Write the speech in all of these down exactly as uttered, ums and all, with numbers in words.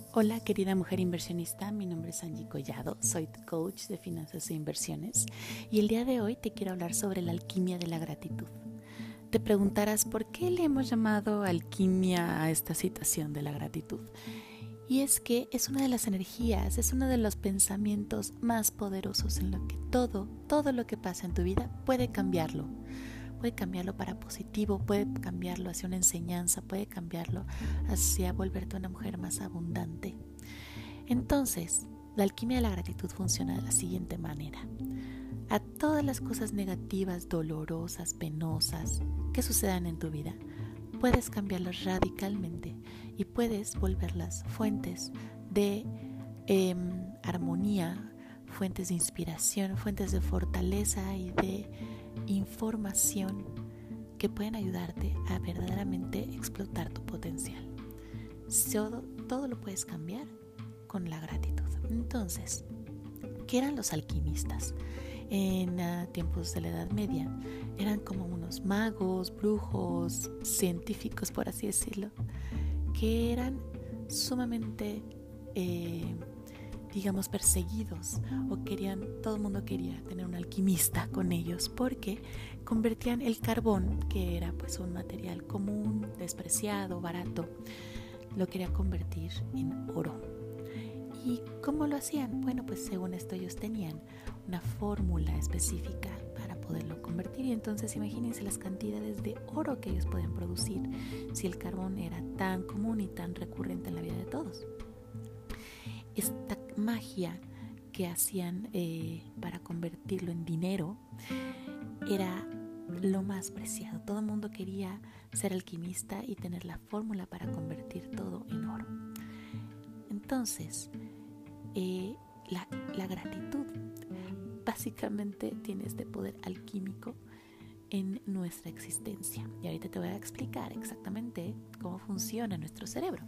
Hola querida mujer inversionista, mi nombre es Angie Collado, soy tu coach de finanzas e inversiones y el día de hoy te quiero hablar sobre la alquimia de la gratitud. Te preguntarás por qué le hemos llamado alquimia a esta situación de la gratitud. Y es que es una de las energías, es uno de los pensamientos más poderosos en lo que todo, todo lo que pasa en tu vida puede cambiarlo. Puede cambiarlo para positivo, puede cambiarlo hacia una enseñanza, puede cambiarlo hacia volverte una mujer más abundante. Entonces, la alquimia de la gratitud funciona de la siguiente manera. A todas las cosas negativas, dolorosas, penosas que sucedan en tu vida, puedes cambiarlas radicalmente y puedes volverlas fuentes de eh, armonía, fuentes de inspiración, fuentes de fortaleza y de información que pueden ayudarte a verdaderamente explotar tu potencial. Todo, todo lo puedes cambiar con la gratitud. Entonces, ¿qué eran los alquimistas? En uh, tiempos de la Edad Media eran como unos magos, brujos, científicos, por así decirlo, que eran sumamente eh, digamos perseguidos, o querían, todo el mundo quería tener un alquimista con ellos porque convertían el carbón, que era pues un material común, despreciado, barato, lo quería convertir en oro. ¿Y cómo lo hacían? Bueno, pues según esto ellos tenían una fórmula específica para poderlo convertir, y entonces imagínense las cantidades de oro que ellos podían producir si el carbón era tan común y tan recurrente en la vida de todos. Esta magia que hacían eh, para convertirlo en dinero era lo más preciado. Todo el mundo quería ser alquimista y tener la fórmula para convertir todo en oro. Entonces, eh, la, la gratitud básicamente tiene este poder alquímico en nuestra existencia. Y ahorita te voy a explicar exactamente cómo funciona nuestro cerebro.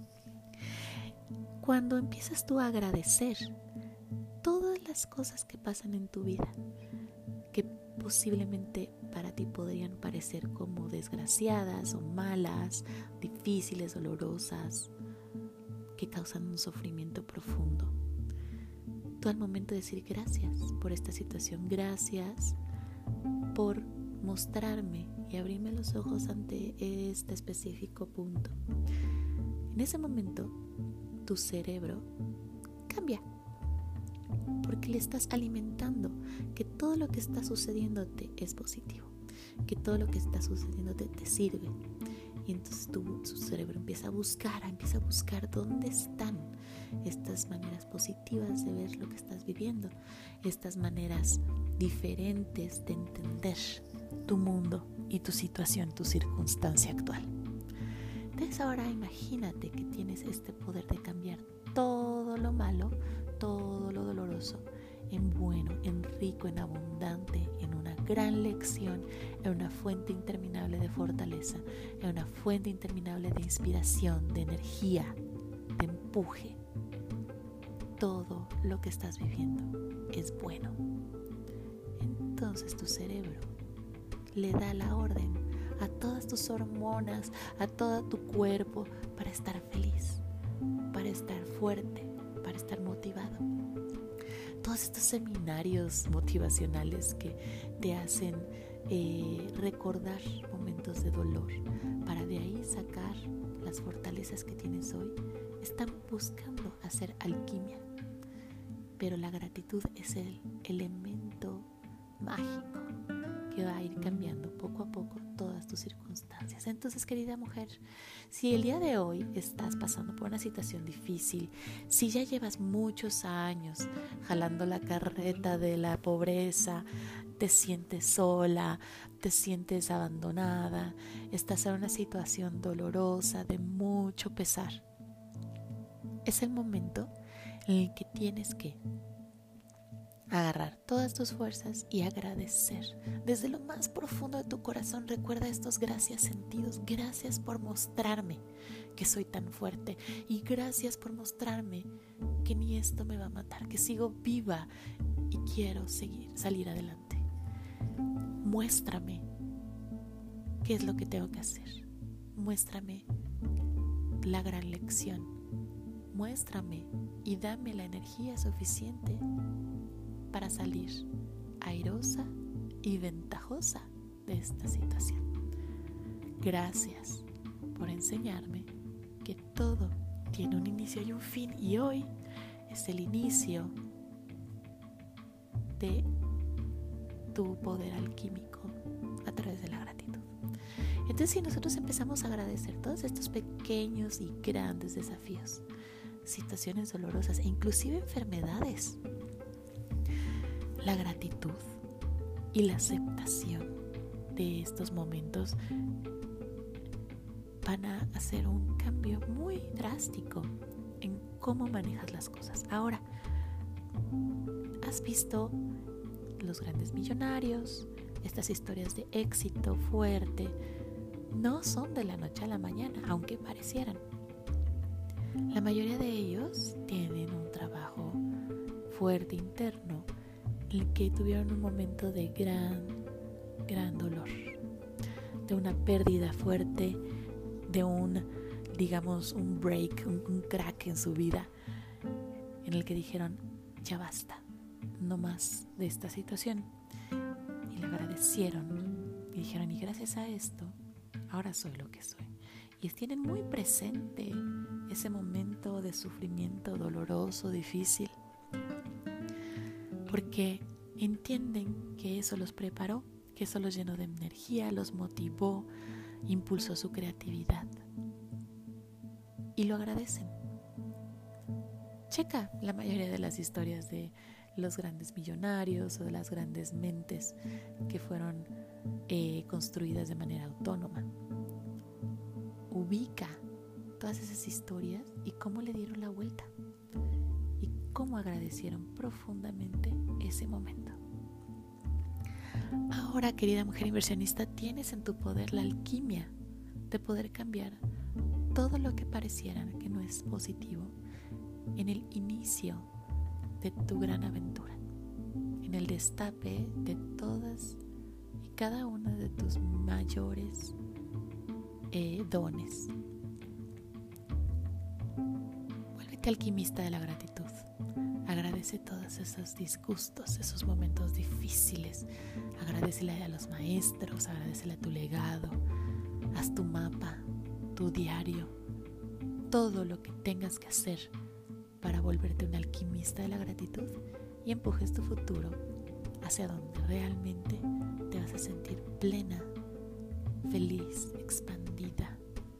Cuando empiezas tú a agradecer todas las cosas que pasan en tu vida, que posiblemente para ti podrían parecer como desgraciadas o malas, difíciles, dolorosas, que causan un sufrimiento profundo, tú al momento de decir gracias por esta situación, gracias por mostrarme y abrirme los ojos ante este específico punto, en ese momento tu cerebro cambia, porque le estás alimentando que todo lo que está sucediéndote es positivo, que todo lo que está sucediéndote te sirve. Y entonces tu, tu cerebro empieza a buscar, empieza a buscar dónde están estas maneras positivas de ver lo que estás viviendo, estas maneras diferentes de entender tu mundo y tu situación, tu circunstancia actual. Entonces ahora imagínate que tienes este poder de cambiar todo lo malo, todo lo doloroso, en bueno, en rico, en abundante, en una gran lección, en una fuente interminable de fortaleza, en una fuente interminable de inspiración, de energía, de empuje. Todo lo que estás viviendo es bueno. Entonces tu cerebro le da la orden a todas tus hormonas, a todo tu cuerpo, para estar feliz, para estar fuerte, para estar motivado. Todos estos seminarios motivacionales que te hacen eh, recordar momentos de dolor, para de ahí sacar las fortalezas que tienes hoy, están buscando hacer alquimia. Pero la gratitud es el elemento mágico que va a ir cambiando poco a poco todas tus circunstancias. Entonces, querida mujer, si el día de hoy estás pasando por una situación difícil, si ya llevas muchos años jalando la carreta de la pobreza, te sientes sola, te sientes abandonada, estás en una situación dolorosa, de mucho pesar, es el momento en el que tienes que agarrar todas tus fuerzas y agradecer desde lo más profundo de tu corazón. Recuerda estos gracias sentidos. Gracias por mostrarme que soy tan fuerte, y gracias por mostrarme que ni esto me va a matar, que sigo viva y quiero seguir, salir adelante. Muéstrame qué es lo que tengo que hacer. Muéstrame la gran lección. muéstrame y dame la energía suficiente para salir airosa y ventajosa de esta situación. Gracias por enseñarme que todo tiene un inicio y un fin, y hoy es el inicio de tu poder alquímico a través de la gratitud. Entonces, si nosotros empezamos a agradecer todos estos pequeños y grandes desafíos, situaciones dolorosas e inclusive enfermedades, la gratitud y la aceptación de estos momentos van a hacer un cambio muy drástico en cómo manejas las cosas. Ahora, ¿has visto los grandes millonarios? Estas historias de éxito fuerte no son de la noche a la mañana, aunque parecieran. La mayoría de ellos tienen un trabajo fuerte interno en el que tuvieron un momento de gran, gran dolor, de una pérdida fuerte, de un, digamos, un break, un, un crack en su vida, en el que dijeron, ya basta, no más de esta situación. Y le agradecieron y dijeron, y gracias a esto, ahora soy lo que soy. Y tienen muy presente ese momento de sufrimiento doloroso, difícil, porque entienden que eso los preparó, que eso los llenó de energía, los motivó, impulsó su creatividad. Y lo agradecen. Checa la mayoría de las historias de los grandes millonarios o de las grandes mentes que fueron eh, construidas de manera autónoma. Ubica todas esas historias y cómo le dieron la vuelta y cómo agradecieron profundamente ese momento. Ahora, querida mujer inversionista, tienes en tu poder la alquimia de poder cambiar todo lo que pareciera que no es positivo en el inicio de tu gran aventura, en el destape de todas y cada una de tus mayores eh, dones. Vuélvete alquimista de la gratitud. Agradece todos esos disgustos, esos momentos difíciles. Agradecele a los maestros, agradecele a tu legado. Haz tu mapa, tu diario, todo lo que tengas que hacer para volverte un alquimista de la gratitud y empujes tu futuro hacia donde realmente te vas a sentir plena, feliz, expandida.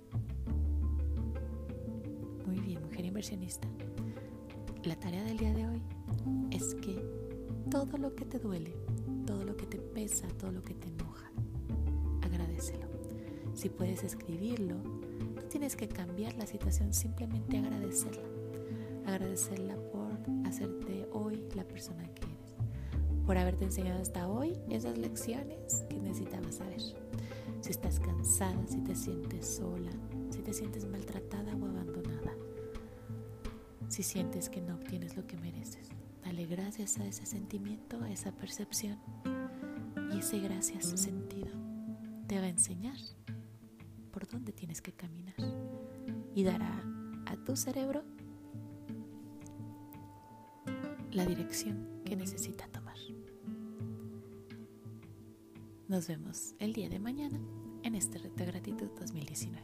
Muy bien, mujer inversionista. La tarea del día de hoy es que todo lo que te duele, todo lo que te pesa, todo lo que te enoja, agradécelo. Si puedes escribirlo, no tienes que cambiar la situación, simplemente agradecerla. Agradecerla por hacerte hoy la persona que eres, por haberte enseñado hasta hoy esas lecciones que necesitabas saber. Si estás cansada, si te sientes sola, si te sientes maltratada o abandonada, si sientes que no obtienes lo que mereces, dale gracias a ese sentimiento, a esa percepción, y ese gracias sentido te va a enseñar por dónde tienes que caminar y dará a tu cerebro la dirección que necesita tomar. Nos vemos el día de mañana en este Reto de Gratitud dos mil diecinueve.